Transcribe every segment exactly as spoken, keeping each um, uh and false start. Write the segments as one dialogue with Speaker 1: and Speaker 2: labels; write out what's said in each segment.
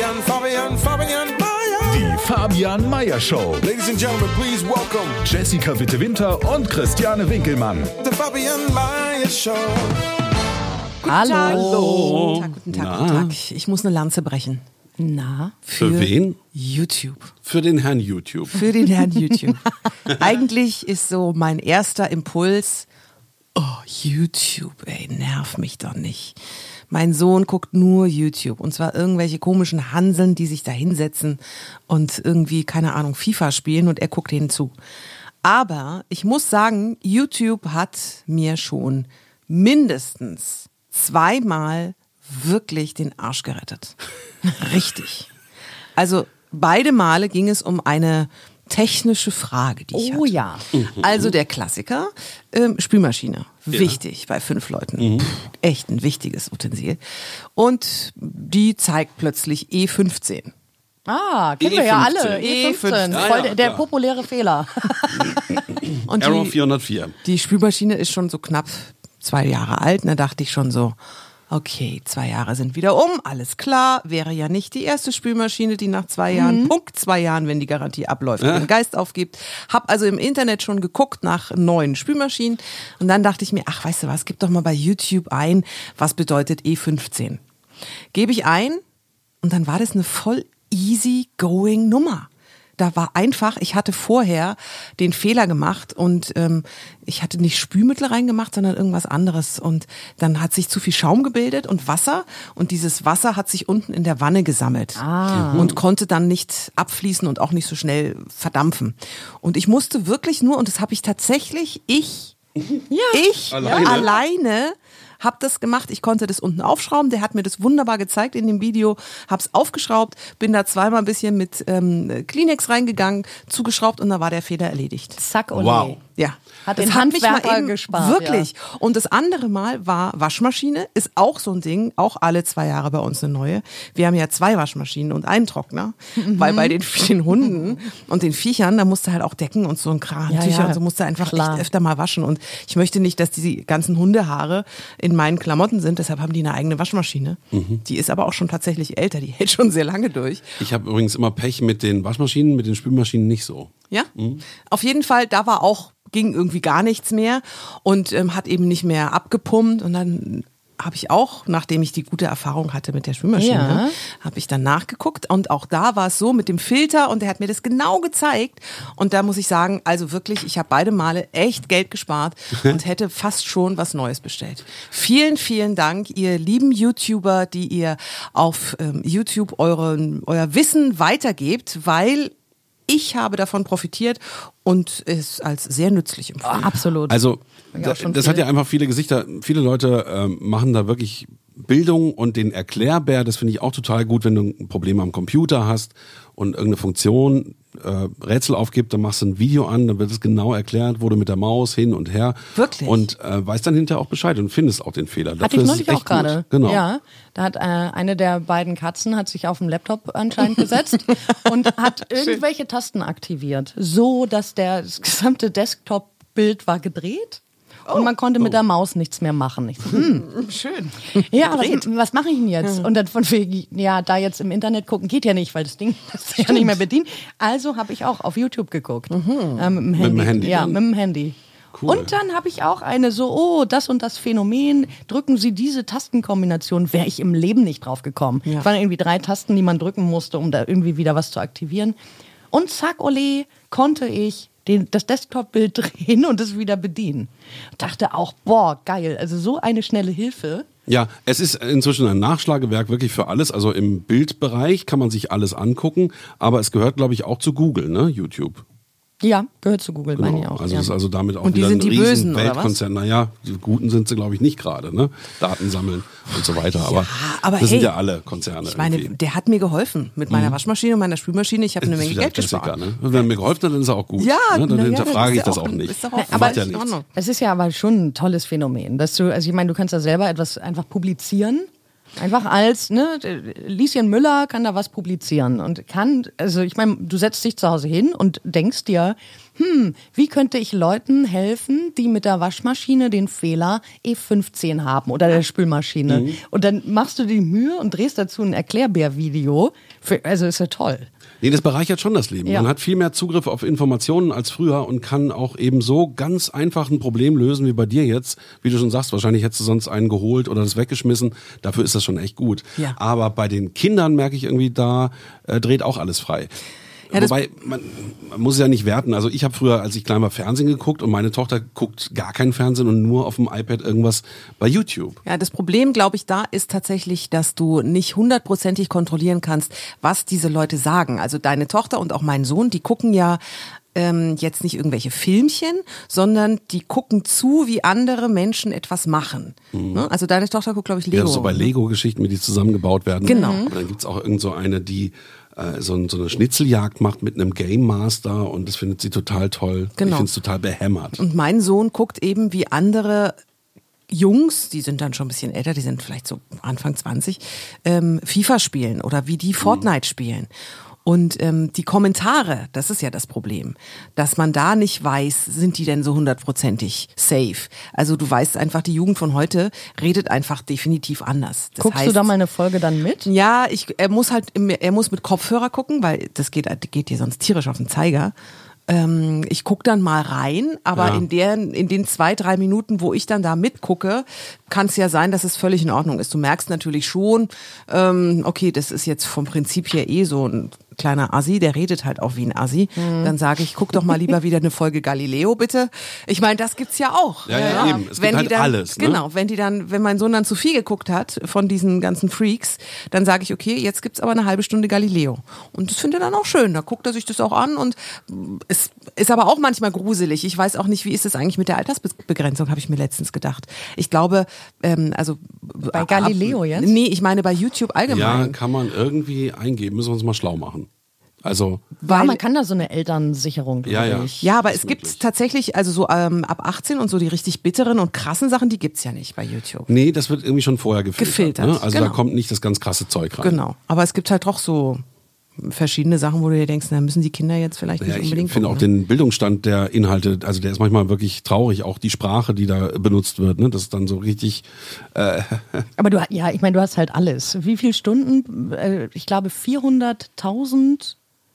Speaker 1: Fabian, Fabian, Fabian Meyer.
Speaker 2: Die Fabian Meyer Show.
Speaker 1: Ladies and Gentlemen, please welcome
Speaker 2: Jessica Witte-Winter und Christiane Winkelmann.
Speaker 1: The Fabian Meyer Show.
Speaker 3: Guten
Speaker 4: Hallo.
Speaker 3: Tag.
Speaker 4: Hallo.
Speaker 3: Guten Tag, guten Tag, guten Tag. Ich muss eine Lanze brechen.
Speaker 4: Na?
Speaker 3: Für,
Speaker 5: Für wen?
Speaker 3: YouTube.
Speaker 5: Für den Herrn YouTube.
Speaker 3: Für den Herrn YouTube. Eigentlich ist so mein erster Impuls, oh, YouTube, ey, nerv mich doch nicht. Mein Sohn guckt nur YouTube und zwar irgendwelche komischen Hanseln, die sich da hinsetzen und irgendwie, keine Ahnung, FIFA spielen und er guckt denen zu. Aber ich muss sagen, YouTube hat mir schon mindestens zweimal wirklich den Arsch gerettet. Richtig. Also beide Male ging es um eine technische Frage, die ich
Speaker 4: Oh
Speaker 3: hatte.
Speaker 4: ja.
Speaker 3: Also der Klassiker, ähm, Spülmaschine. Wichtig bei fünf Leuten.
Speaker 5: Mhm.
Speaker 3: Echt ein wichtiges Utensil. Und die zeigt plötzlich E fünfzehn.
Speaker 4: Ah, kennen wir ja alle.
Speaker 3: E
Speaker 4: E fünfzehn.
Speaker 5: Ja,
Speaker 4: Voll
Speaker 5: ja,
Speaker 4: der, der
Speaker 5: klar.
Speaker 4: populäre Fehler.
Speaker 3: Und
Speaker 5: Arrow
Speaker 3: die,
Speaker 5: vierhundertvier.
Speaker 3: die Spülmaschine ist schon so knapp zwei Jahre alt. Und da dachte ich schon so, okay, zwei Jahre sind wieder um, alles klar. Wäre ja nicht die erste Spülmaschine, die nach zwei Jahren, Punkt zwei Jahren, wenn die Garantie abläuft, den Geist aufgibt. Hab also im Internet schon geguckt nach neuen Spülmaschinen. Und dann dachte ich mir, ach, weißt du was, gib doch mal bei YouTube ein, was bedeutet E fünfzehn. Gebe ich ein und dann war das eine voll easy-going Nummer. Da war einfach, ich hatte vorher den Fehler gemacht und ähm, ich hatte nicht Spülmittel reingemacht, sondern irgendwas anderes. Und dann hat sich zu viel Schaum gebildet und Wasser. Und dieses Wasser hat sich unten in der Wanne gesammelt
Speaker 4: Ah.
Speaker 3: und konnte dann nicht abfließen und auch nicht so schnell verdampfen. Und ich musste wirklich nur, und das habe ich tatsächlich, ich, ich
Speaker 5: Alleine?
Speaker 3: alleine hab das gemacht, ich konnte das unten aufschrauben, der hat mir das wunderbar gezeigt in dem Video, hab's aufgeschraubt, bin da zweimal ein bisschen mit ähm, Kleenex reingegangen, zugeschraubt und dann war der Fehler erledigt.
Speaker 4: Zack, ole.
Speaker 5: Wow.
Speaker 3: Ja.
Speaker 4: Hat
Speaker 3: Das
Speaker 4: den
Speaker 3: hat mich mal
Speaker 4: Handwerker
Speaker 3: eben-
Speaker 4: gespart,
Speaker 3: Wirklich. Und das andere Mal war Waschmaschine, ist auch so ein Ding, auch alle zwei Jahre bei uns eine neue. Wir haben ja zwei Waschmaschinen und einen Trockner, weil bei den, den Hunden und den Viechern, da musst du halt auch Decken und so ein Kran,
Speaker 4: Ja,
Speaker 3: Tücher
Speaker 4: ja.
Speaker 3: und so musst du einfach
Speaker 4: Klar.
Speaker 3: echt öfter mal waschen. Und ich möchte nicht, dass die ganzen Hundehaare in meinen Klamotten sind, deshalb haben die eine eigene Waschmaschine. Die ist aber auch schon tatsächlich älter, die hält schon sehr lange durch.
Speaker 5: Ich habe übrigens immer Pech mit den Waschmaschinen, mit den Spülmaschinen nicht so.
Speaker 3: Ja, auf jeden Fall, da war auch, ging irgendwie gar nichts mehr und ähm, hat eben nicht mehr abgepumpt und dann habe ich auch, nachdem ich die gute Erfahrung hatte mit der Spülmaschine,
Speaker 4: Ja.
Speaker 3: habe ich dann nachgeguckt und auch da war es so mit dem Filter und er hat mir das genau gezeigt und da muss ich sagen, also wirklich, ich habe beide Male echt Geld gespart und hätte fast schon was Neues bestellt. Vielen, vielen Dank, ihr lieben YouTuber, die ihr auf ähm, YouTube euren, euer Wissen weitergebt, weil ich habe davon profitiert und es als sehr nützlich empfunden.
Speaker 4: Absolut.
Speaker 5: Also
Speaker 4: Ja,
Speaker 5: da,
Speaker 4: schon
Speaker 5: das
Speaker 4: viel.
Speaker 5: hat ja einfach viele Gesichter. Viele Leute ähm, machen da wirklich Bildung und den Erklärbär. Das finde ich auch total gut, wenn du ein Problem am Computer hast und irgendeine Funktion äh, Rätsel aufgibt, dann machst du ein Video an, dann wird es genau erklärt, wo du mit der Maus hin und her.
Speaker 3: Wirklich?
Speaker 5: Und äh, weißt dann hinterher auch Bescheid und findest auch den Fehler.
Speaker 4: Hatte
Speaker 5: Dafür
Speaker 4: ich
Speaker 5: ist
Speaker 4: neulich
Speaker 5: es echt
Speaker 4: auch gerade.
Speaker 5: gut. Genau.
Speaker 4: Ja, da hat äh, eine der beiden Katzen hat sich auf dem Laptop anscheinend gesetzt und hat irgendwelche Tasten aktiviert, so dass der das gesamte Desktop-Bild war gedreht. Und man konnte mit der Maus nichts mehr machen. Ich so, hm,
Speaker 3: Schön.
Speaker 4: ja, was, was mache ich denn jetzt? Und dann von wegen, ja, da jetzt im Internet gucken geht ja nicht, weil das Ding das ja nicht mehr bedient. Also habe ich auch auf YouTube geguckt. Ähm, mit, dem Handy.
Speaker 5: dem Handy?
Speaker 4: Ja, mit dem Handy.
Speaker 5: Cool.
Speaker 4: Und dann habe ich auch eine so, oh, das und das Phänomen, drücken Sie diese Tastenkombination, wäre ich im Leben nicht drauf gekommen.
Speaker 3: Ja.
Speaker 4: Es waren irgendwie drei Tasten, die man drücken musste, um da irgendwie wieder was zu aktivieren. Und zack, ole, konnte ich den, das Desktop-Bild drehen und es wieder bedienen. Dachte auch, boah, geil, also so eine schnelle Hilfe.
Speaker 5: Ja, es ist inzwischen ein Nachschlagewerk wirklich für alles. Also im Bildbereich kann man sich alles angucken, aber es gehört, glaube ich, auch zu Google, ne? YouTube.
Speaker 4: Ja, gehört zu Google, meine ich
Speaker 5: Genau.
Speaker 4: auch.
Speaker 5: Also
Speaker 4: ja.
Speaker 5: es ist also damit auch
Speaker 3: Und die
Speaker 5: wieder
Speaker 3: sind
Speaker 5: ein
Speaker 3: die
Speaker 5: riesen
Speaker 3: Bösen, oder was?
Speaker 5: Weltkonzern. Naja, die Guten sind sie, glaube ich, nicht gerade, ne? Daten sammeln und so weiter. Aber,
Speaker 3: aber
Speaker 5: das
Speaker 3: hey,
Speaker 5: sind ja alle Konzerne.
Speaker 3: Ich meine,
Speaker 5: irgendwie.
Speaker 3: der hat mir geholfen mit meiner Waschmaschine und meiner Spülmaschine. Ich habe eine
Speaker 5: Das ist
Speaker 3: Menge
Speaker 5: wieder
Speaker 3: Geld
Speaker 5: ein Klassiker,
Speaker 3: gespart.
Speaker 5: ne? Und wenn er mir geholfen hat, dann ist er auch gut.
Speaker 3: Ja,
Speaker 5: ne? Dann
Speaker 3: na ja,
Speaker 5: hinterfrage
Speaker 3: ist
Speaker 5: ich das
Speaker 3: ja
Speaker 5: auch
Speaker 3: auch-
Speaker 5: nicht.
Speaker 3: ist doch auch
Speaker 5: Macht
Speaker 3: völlig
Speaker 5: ja
Speaker 3: in
Speaker 5: nichts.
Speaker 3: Ordnung.
Speaker 4: Es ist ja aber schon ein tolles Phänomen, dass du, also ich meine, du kannst ja selber etwas einfach publizieren. Einfach als, ne, Lieschen Müller kann da was publizieren und kann, also ich meine, du setzt dich zu Hause hin und denkst dir, hm, wie könnte ich Leuten helfen, die mit der Waschmaschine den Fehler E fünfzehn haben oder der Spülmaschine. Mhm. Und dann machst du die Mühe und drehst dazu ein Erklärbär-Video. Für, also ist ja toll.
Speaker 5: Nee, das bereichert schon das Leben.
Speaker 4: Ja.
Speaker 5: Man hat viel mehr Zugriff auf Informationen als früher und kann auch eben so ganz einfach ein Problem lösen wie bei dir jetzt. Wie du schon sagst, wahrscheinlich hättest du sonst einen geholt oder das weggeschmissen. Dafür ist das schon echt gut.
Speaker 3: Ja.
Speaker 5: Aber bei den Kindern merke ich irgendwie, da äh, dreht auch alles frei. Ja, Wobei, man, man muss es ja nicht werten. Also ich habe früher, als ich klein war, Fernsehen geguckt und meine Tochter guckt gar kein Fernsehen und nur auf dem iPad irgendwas bei YouTube.
Speaker 3: Ja, das Problem, glaube ich, da ist tatsächlich, dass du nicht hundertprozentig kontrollieren kannst, was diese Leute sagen. Also deine Tochter und auch mein Sohn, die gucken ja ähm, jetzt nicht irgendwelche Filmchen, sondern die gucken zu, wie andere Menschen etwas machen. Mhm. Ne? Also deine Tochter guckt, glaube ich, Lego.
Speaker 5: Ja, so bei Lego-Geschichten, wie die zusammengebaut werden.
Speaker 3: Genau.
Speaker 5: Und dann gibt's auch irgend so eine, die So, so eine Schnitzeljagd macht mit einem Game Master und das findet sie total toll.
Speaker 3: Genau.
Speaker 5: Ich finde es total behämmert.
Speaker 3: Und mein Sohn guckt eben, wie andere Jungs, die sind dann schon ein bisschen älter, die sind vielleicht so Anfang zwanzig, ähm, FIFA spielen oder wie die Fortnite mhm. spielen. Und ähm, die Kommentare, das ist ja das Problem, dass man da nicht weiß, sind die denn so hundertprozentig safe. Also du weißt einfach, die Jugend von heute redet einfach definitiv anders. Das
Speaker 4: Guckst
Speaker 3: heißt,
Speaker 4: du da mal eine Folge dann mit?
Speaker 3: Ja, ich, er muss halt, er muss mit Kopfhörer gucken, weil das geht, geht dir sonst tierisch auf den Zeiger. Ähm, ich guck dann mal rein, aber
Speaker 5: Ja.
Speaker 3: in der, in den zwei, drei Minuten, wo ich dann da mitgucke, kann es ja sein, dass es völlig in Ordnung ist. Du merkst natürlich schon, ähm, okay, das ist jetzt vom Prinzip her eh so ein kleiner Assi, der redet halt auch wie ein Assi. Mhm. Dann sage ich, guck doch mal lieber wieder eine Folge Galileo, bitte. Ich meine, das gibt's ja auch.
Speaker 5: Ja, ja, eben. Es
Speaker 3: wenn
Speaker 5: gibt
Speaker 3: die
Speaker 5: halt
Speaker 3: dann,
Speaker 5: alles. Ne?
Speaker 3: Genau, wenn die dann, wenn mein Sohn dann zu viel geguckt hat von diesen ganzen Freaks, dann sage ich, okay, jetzt gibt's aber eine halbe Stunde Galileo. Und das findet er dann auch schön. Da guckt er sich das auch an und es ist aber auch manchmal gruselig. Ich weiß auch nicht, wie ist es eigentlich mit der Altersbegrenzung, habe ich mir letztens gedacht. Ich glaube, ähm, also
Speaker 4: bei Galileo
Speaker 3: ab,
Speaker 4: jetzt?
Speaker 3: Nee, ich meine bei YouTube allgemein.
Speaker 5: Ja, kann man irgendwie eingeben. Müssen wir uns mal schlau machen. Also
Speaker 4: Weil man kann da so eine Elternsicherung, glaube
Speaker 5: Ja, ja.
Speaker 4: ich.
Speaker 3: Ja, aber
Speaker 5: ist
Speaker 3: es gibt
Speaker 5: möglich.
Speaker 3: tatsächlich, also so ähm, ab achtzehn und so die richtig bitteren und krassen Sachen, die gibt's ja nicht bei YouTube.
Speaker 5: Nee, das wird irgendwie schon vorher gefiltert.
Speaker 3: Gefiltert,
Speaker 5: Ne? Also
Speaker 3: genau.
Speaker 5: da kommt nicht das ganz krasse Zeug rein.
Speaker 3: Genau. Aber es gibt halt doch so verschiedene Sachen, wo du dir denkst, na, müssen die Kinder jetzt vielleicht nicht
Speaker 5: Ja, ich
Speaker 3: unbedingt
Speaker 5: finde auch
Speaker 3: gucken, ne?
Speaker 5: den Bildungsstand der Inhalte, also der ist manchmal wirklich traurig, auch die Sprache, die da benutzt wird, ne? Das ist dann so richtig. Äh,
Speaker 4: Aber du, ja, ich meine, du hast halt alles. Wie viele Stunden? Äh, Ich glaube, vierhunderttausend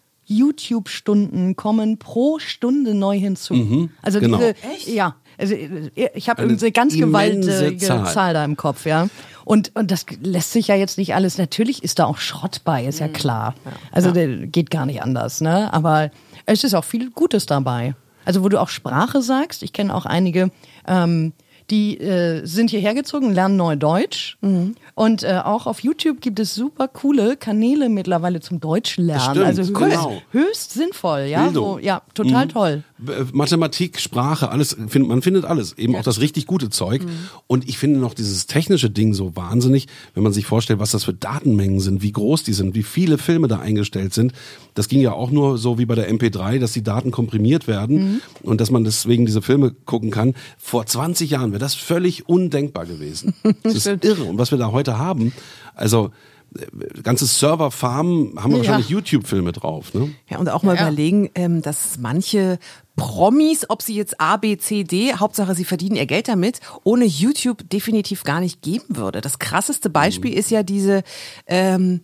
Speaker 4: YouTube-Stunden kommen pro Stunde neu hinzu.
Speaker 5: Mhm,
Speaker 4: also
Speaker 5: genau.
Speaker 4: diese, ja, also ich habe
Speaker 5: Eine
Speaker 4: eine ganz
Speaker 5: immense
Speaker 4: gewaltige
Speaker 5: Zahl.
Speaker 4: Zahl. da im Kopf, ja. Und, und das lässt sich ja jetzt nicht alles, natürlich ist da auch Schrott bei, ist ja klar. Also der geht gar nicht anders, ne? Aber es ist auch viel Gutes dabei. Also wo du auch Sprache sagst, ich kenne auch einige, ähm, die äh, sind hierher gezogen, lernen neu Deutsch. Mhm. Und äh, auch auf YouTube gibt es super coole Kanäle mittlerweile zum Deutsch lernen.
Speaker 5: Stimmt,
Speaker 4: also höchst,
Speaker 5: genau.
Speaker 4: höchst sinnvoll, ja.
Speaker 5: Bildung.
Speaker 4: Wo, ja, total
Speaker 5: Mhm.
Speaker 4: toll.
Speaker 5: B- Mathematik, Sprache, alles, find, man findet alles, eben auch das richtig gute Zeug. Und ich finde noch dieses technische Ding so wahnsinnig, wenn man sich vorstellt, was das für Datenmengen sind, wie groß die sind, wie viele Filme da eingestellt sind. Das ging ja auch nur so wie bei der M P drei, dass die Daten komprimiert werden und dass man deswegen diese Filme gucken kann. Vor zwanzig Jahren wäre das völlig undenkbar gewesen. Das ist irre. Und was wir da heute haben, also äh, ganze Serverfarmen haben
Speaker 4: Ja.
Speaker 5: wahrscheinlich YouTube-Filme drauf. Ne?
Speaker 3: Ja, und auch mal
Speaker 4: Ja, ja.
Speaker 3: überlegen, ähm, dass manche Promis, ob sie jetzt A, B, C, D, Hauptsache sie verdienen ihr Geld damit, ohne YouTube definitiv gar nicht geben würde. Das krasseste Beispiel ist ja diese ähm,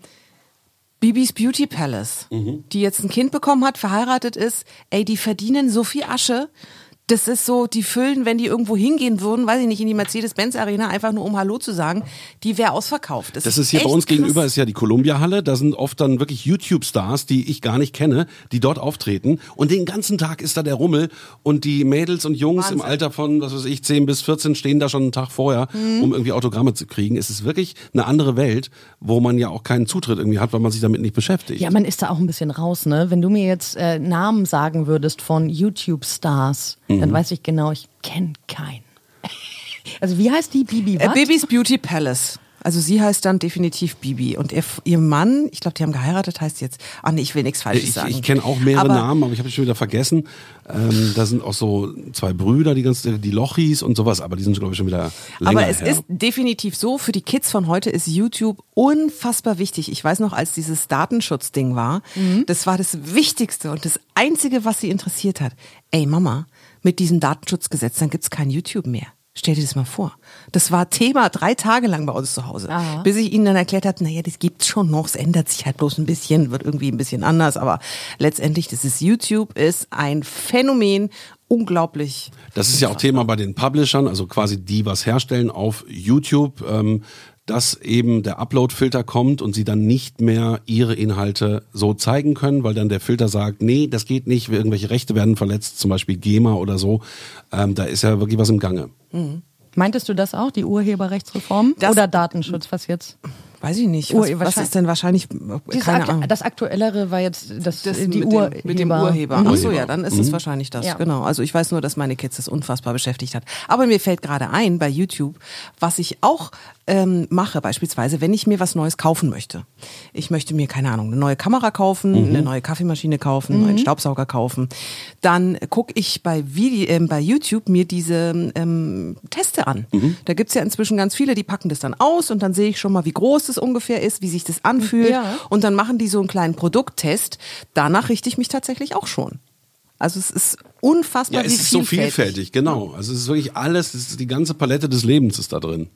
Speaker 3: Bibis Beauty Palace, die jetzt ein Kind bekommen hat, verheiratet ist. Ey, die verdienen so viel Asche. Das ist so, die füllen, wenn die irgendwo hingehen würden, weiß ich nicht, in die Mercedes-Benz-Arena, einfach nur um Hallo zu sagen, die wäre ausverkauft.
Speaker 5: Das ist hier bei
Speaker 3: echt
Speaker 5: uns
Speaker 3: krass.
Speaker 5: gegenüber, ist ja die Columbia-Halle. Da sind oft dann wirklich YouTube-Stars, die ich gar nicht kenne, die dort auftreten. Und den ganzen Tag ist da der Rummel. Und die Mädels und Jungs
Speaker 3: Wahnsinn.
Speaker 5: im Alter von, was weiß ich, zehn bis vierzehn stehen da schon einen Tag vorher,
Speaker 3: Mhm.
Speaker 5: um irgendwie Autogramme zu kriegen. Es ist wirklich eine andere Welt, wo man ja auch keinen Zutritt irgendwie hat, weil man sich damit nicht beschäftigt.
Speaker 4: Ja, man ist da auch ein bisschen raus, ne? Wenn du mir jetzt äh, Namen sagen würdest von YouTube-Stars,
Speaker 5: Mhm.
Speaker 4: dann weiß ich genau, ich kenne keinen. Also wie heißt die Bibi?
Speaker 3: Äh,
Speaker 4: was?
Speaker 3: Bibis Beauty Palace. Also sie heißt dann definitiv Bibi und ihr, ihr Mann, ich glaube, die haben geheiratet, heißt jetzt, ach nee, ich will nichts Falsches
Speaker 5: Ich,
Speaker 3: sagen.
Speaker 5: ich kenne auch mehrere
Speaker 3: aber,
Speaker 5: Namen, aber ich habe schon wieder vergessen. Ähm, da sind auch so zwei Brüder, die ganz, die Lochis und sowas, aber die sind, glaube ich, schon wieder länger
Speaker 3: Aber es
Speaker 5: her.
Speaker 3: ist definitiv so, für die Kids von heute ist YouTube unfassbar wichtig. Ich weiß noch, als dieses Datenschutzding war,
Speaker 4: Mhm.
Speaker 3: das war das Wichtigste und das Einzige, was sie interessiert hat. Ey Mama, mit diesem Datenschutzgesetz, dann gibt's kein YouTube mehr. Stell dir das mal vor. Das war Thema drei Tage lang bei uns zu Hause.
Speaker 4: Aha.
Speaker 3: Bis ich ihnen dann erklärt habe, naja, das gibt's schon noch, es ändert sich halt bloß ein bisschen, wird irgendwie ein bisschen anders, aber letztendlich, das ist YouTube, ist ein Phänomen, unglaublich.
Speaker 5: Das ist ja auch Thema bei den Publishern, also quasi die was herstellen auf YouTube, ähm, dass eben der Upload-Filter kommt und sie dann nicht mehr ihre Inhalte so zeigen können, weil dann der Filter sagt, nee, das geht nicht, irgendwelche Rechte werden verletzt, zum Beispiel GEMA oder so. Ähm, da ist ja wirklich was im Gange.
Speaker 4: Mhm. Meintest du das auch, die Urheberrechtsreform?
Speaker 3: Das-
Speaker 4: Oder Datenschutz, was jetzt?
Speaker 3: Weiß ich nicht.
Speaker 4: Ur-
Speaker 3: Was, was
Speaker 4: wahrscheinlich-
Speaker 3: ist denn wahrscheinlich,
Speaker 4: Dieses
Speaker 3: keine
Speaker 4: Akt-
Speaker 3: Ahnung.
Speaker 4: Das Aktuellere war jetzt das,
Speaker 3: Das
Speaker 4: die
Speaker 3: mit,
Speaker 4: Urheber.
Speaker 3: dem, mit dem Urheber.
Speaker 4: Mhm.
Speaker 3: Ach so, ja, dann ist es wahrscheinlich das.
Speaker 4: Ja.
Speaker 3: Genau. Also ich weiß nur, dass meine Kids das unfassbar beschäftigt hat. Aber mir fällt gerade ein bei YouTube, was ich auch ähm, mache, beispielsweise, wenn ich mir was Neues kaufen möchte. Ich möchte mir, keine Ahnung, eine neue Kamera kaufen, eine neue Kaffeemaschine kaufen, einen neuen Staubsauger kaufen. Dann gucke ich bei, Vide ähm, bei YouTube mir diese ähm, Teste an. Da gibt's ja inzwischen ganz viele, die packen das dann aus und dann sehe ich schon mal, wie groß das ungefähr ist, wie sich das anfühlt.
Speaker 4: Ja.
Speaker 3: Und dann machen die so einen kleinen Produkttest. Danach richte ich mich tatsächlich auch schon. Also es ist unfassbar,
Speaker 5: Ja, es
Speaker 3: wie
Speaker 5: ist so
Speaker 3: vielfältig.
Speaker 5: vielfältig, genau. Also es ist wirklich alles, es ist die ganze Palette des Lebens ist da drin.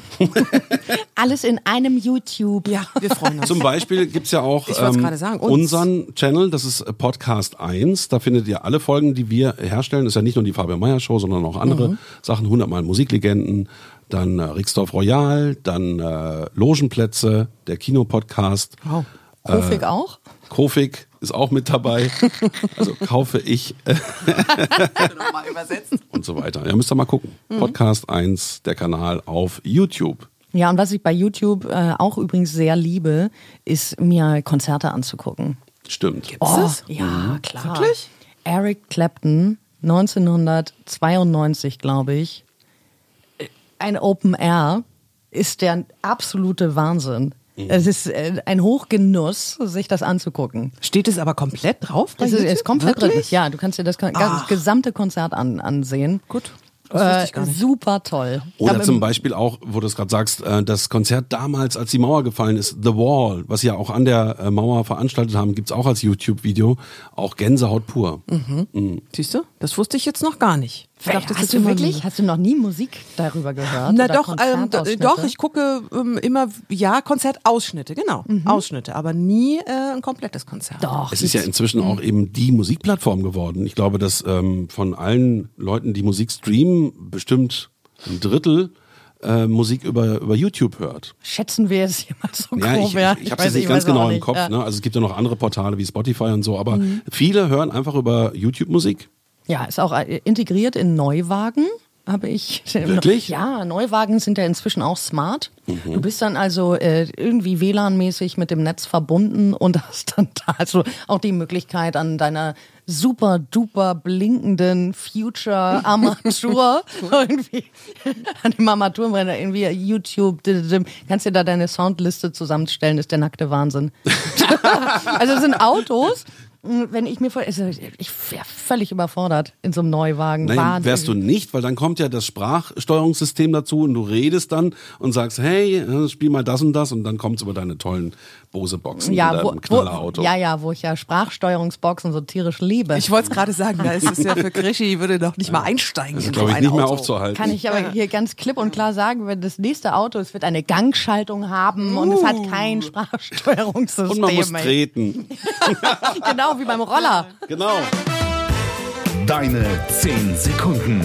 Speaker 4: Alles in einem YouTube.
Speaker 3: Ja, wir freuen uns.
Speaker 5: Zum Beispiel gibt's ja auch
Speaker 3: Ich wollt's
Speaker 5: ähm,
Speaker 3: gerade sagen, uns.
Speaker 5: unseren Channel, das ist Podcast eins. Da findet ihr alle Folgen, die wir herstellen. Das ist ja nicht nur die Fabian Meyer Show, sondern auch andere
Speaker 3: Mhm.
Speaker 5: Sachen. hundertmal Musiklegenden, dann äh, Rixdorf Royal, dann äh, Logenplätze, der Kinopodcast.
Speaker 3: Wow.
Speaker 4: Kofik auch?
Speaker 5: Kofik ist auch mit dabei. Also kaufe ich äh,
Speaker 3: Nochmal übersetzt.
Speaker 5: und so weiter. Ja, müsst ihr mal gucken.
Speaker 3: Mhm.
Speaker 5: Podcast eins, der Kanal auf YouTube.
Speaker 4: Ja, und was ich bei YouTube äh, auch übrigens sehr liebe, ist mir Konzerte anzugucken.
Speaker 5: Stimmt.
Speaker 4: Oh,
Speaker 3: das?
Speaker 4: ja, klar.
Speaker 3: Wirklich?
Speaker 4: Eric Clapton, neunzehnhundertzweiundneunzig, glaube ich. Ein Open Air ist der absolute Wahnsinn. Es ist äh, ein Hochgenuss, sich das anzugucken.
Speaker 3: Steht es aber komplett drauf? bei
Speaker 4: Es ist,
Speaker 3: YouTube?
Speaker 4: es ist komplett drin.
Speaker 3: Wirklich?
Speaker 4: Ja, du kannst dir das gan-
Speaker 3: Ach.
Speaker 4: gesamte Konzert an, ansehen.
Speaker 3: Gut. Das wusste ich gar nicht.
Speaker 4: Super toll.
Speaker 5: Oder
Speaker 4: Aber-
Speaker 5: zum Beispiel auch, wo du es gerade sagst, äh, das Konzert damals, als die Mauer gefallen ist, The Wall, was sie ja auch an der äh, Mauer veranstaltet haben, gibt's auch als YouTube-Video. Auch Gänsehaut pur.
Speaker 3: Siehst du? Das wusste ich jetzt noch gar nicht. Ich dachte, das
Speaker 4: Hast
Speaker 3: ist
Speaker 4: du
Speaker 3: immer
Speaker 4: wirklich?
Speaker 3: so.
Speaker 4: Hast du noch nie Musik darüber gehört?
Speaker 3: Na
Speaker 4: Oder
Speaker 3: doch, ähm, d-
Speaker 4: Konzertausschnitte?
Speaker 3: doch, ich gucke ähm, immer, ja, Konzertausschnitte, genau, Ausschnitte, aber nie äh, ein komplettes Konzert.
Speaker 4: Doch.
Speaker 5: Es ist ja inzwischen auch eben die Musikplattform geworden. Ich glaube, dass ähm, von allen Leuten, die Musik streamen, bestimmt ein Drittel äh, Musik über, über YouTube hört.
Speaker 4: Schätzen wir es hier mal so
Speaker 5: Ja,
Speaker 4: grob,
Speaker 5: ich,
Speaker 4: ja.
Speaker 5: ich, ich habe
Speaker 4: weiß-
Speaker 5: es nicht
Speaker 4: ich
Speaker 5: ganz
Speaker 4: weiß auch
Speaker 5: genau im
Speaker 4: nicht.
Speaker 5: Kopf.
Speaker 4: Ja.
Speaker 5: Ne? Also es gibt ja noch andere Portale wie Spotify und so, aber viele hören einfach über YouTube Musik.
Speaker 4: Ja, ist auch äh, integriert in Neuwagen. Habe ich.
Speaker 5: Wirklich?
Speaker 4: Ja, Neuwagen sind ja inzwischen auch smart. Du bist dann also äh, irgendwie W L A N-mäßig mit dem Netz verbunden und hast dann da also auch die Möglichkeit an deiner super duper blinkenden Future Armatur irgendwie an dem Armaturenbrenner irgendwie YouTube kannst dir da deine Soundliste zusammenstellen, ist der nackte Wahnsinn. Also es sind Autos. Wenn ich mir vor, also ich wäre völlig überfordert in so einem Neuwagen.
Speaker 5: Nein,
Speaker 4: Wahnsinn.
Speaker 5: wärst du nicht, weil dann kommt ja das Sprachsteuerungssystem dazu und du redest dann und sagst, hey, äh, spiel mal das und das und dann kommt's über deine tollen Bose-Boxen
Speaker 4: ja,
Speaker 5: oder
Speaker 4: wo,
Speaker 5: im
Speaker 4: wo,
Speaker 5: Knallerauto.
Speaker 4: ja, ja, wo ich ja Sprachsteuerungsboxen so tierisch liebe.
Speaker 3: Ich wollte es gerade sagen, da ist es ja für Krischi, würde doch nicht mal einsteigen
Speaker 5: Das
Speaker 3: in
Speaker 5: ist,
Speaker 3: so
Speaker 5: glaube ich,
Speaker 3: ein
Speaker 5: nicht mehr
Speaker 3: Auto.
Speaker 5: aufzuhalten.
Speaker 4: Kann ich aber hier ganz klipp und klar sagen, wenn das nächste Auto, es wird eine Gangschaltung haben und es hat kein Sprachsteuerungssystem.
Speaker 5: und man muss
Speaker 4: ey.
Speaker 5: treten.
Speaker 4: Genau, wie beim Roller.
Speaker 5: Genau.
Speaker 2: Deine zehn Sekunden.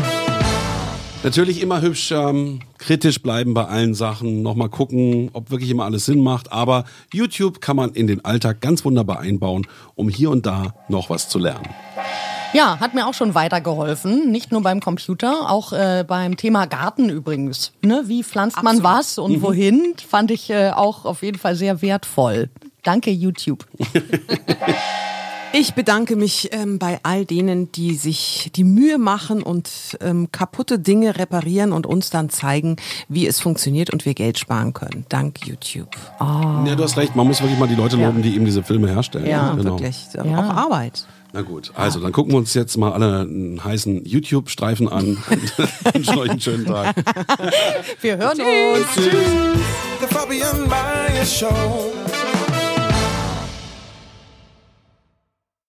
Speaker 5: Natürlich immer hübsch ähm, kritisch bleiben bei allen Sachen, nochmal gucken, ob wirklich immer alles Sinn macht. Aber YouTube kann man in den Alltag ganz wunderbar einbauen, um hier und da noch was zu lernen.
Speaker 4: Ja, hat mir auch schon weitergeholfen. Nicht nur beim Computer, auch äh, beim Thema Garten übrigens. Ne? Wie pflanzt man was und wohin, fand ich äh, auch auf jeden Fall sehr wertvoll. Danke, YouTube.
Speaker 3: Ich bedanke mich ähm, bei all denen, die sich die Mühe machen und ähm, kaputte Dinge reparieren und uns dann zeigen, wie es funktioniert und wir Geld sparen können. Dank YouTube.
Speaker 4: Oh.
Speaker 5: Ja, du hast recht, man muss wirklich mal die Leute loben, die eben diese Filme herstellen.
Speaker 3: Ja,
Speaker 5: genau.
Speaker 3: wirklich.
Speaker 4: Ja.
Speaker 3: Auch Arbeit.
Speaker 5: Na gut, also dann gucken wir uns jetzt mal alle einen heißen YouTube-Streifen an und wünschen euch einen schönen Tag.
Speaker 4: Wir hören uns.
Speaker 3: Tschüss.
Speaker 1: The Fabian Meyer Show.